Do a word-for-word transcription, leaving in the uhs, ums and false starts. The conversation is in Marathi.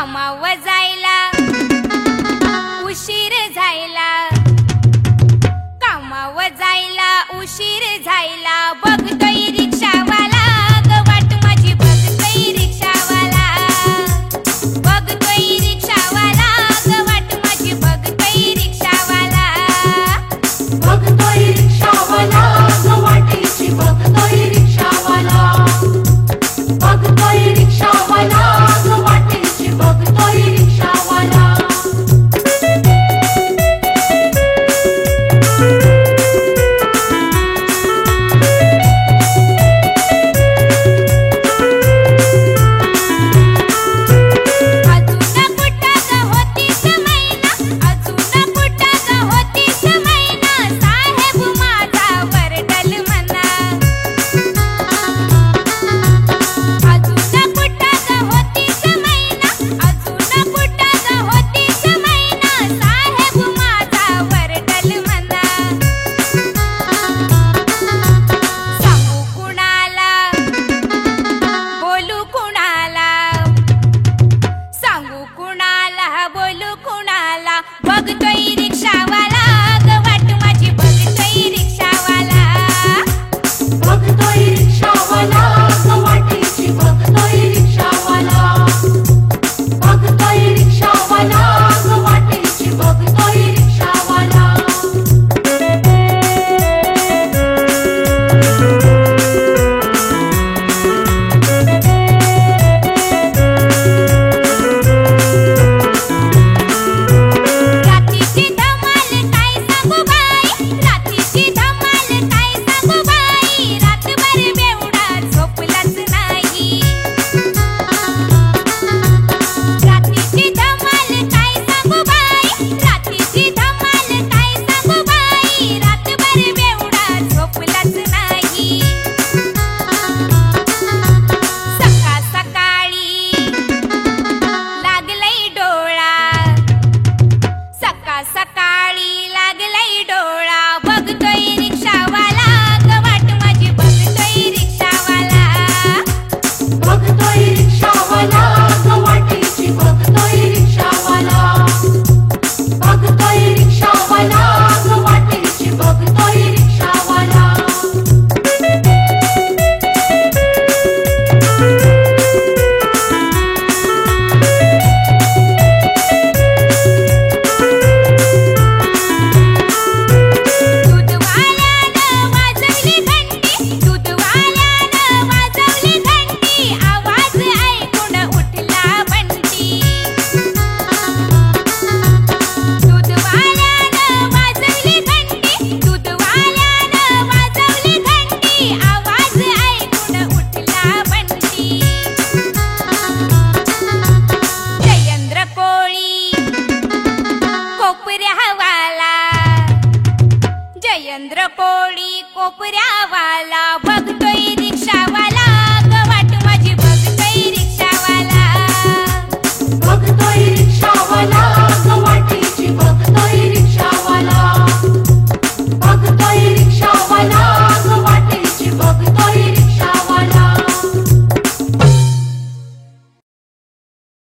कामावर जायला उशीर झायला, कामावर जायला उशीर झायला, बघतोय रिक्षावाला ग वाट माझी, बघतोय रिक्षावाला, बघतोय रिक्षावाला ग वाट माझी, बघतोय रिक्षावाला, बघतोय रिक्षावाला ग वाटेची, बघतोय रिक्षावाला, बघतोय रिक्षावाला ग वाटेची, बघतोय रिक्षावाला. बघतोय रिक्षावाला ग वाट माझी, बघतोय रिक्षावाला, बघतोय रिक्षावाला ग वाटेची, बघतोय रिक्षावाला, बघतोय रिक्षावाला ग वाटेची, बघतोय रिक्षावाला. सकाळी लागलाय डोळा, बघतोय रिक्षावाला ग वाट माझी, बघतोय रिक्षावाला, बघतोय रिक्षावाला ग वाटेची, बघतोय रिक्षावाला, बघतोय रिक्षावाला ग वाटेची, बघतोय रिक्षावाला. जयेंद्र कोळी कोपऱ्यावाला, बघतोय रिक्षावाला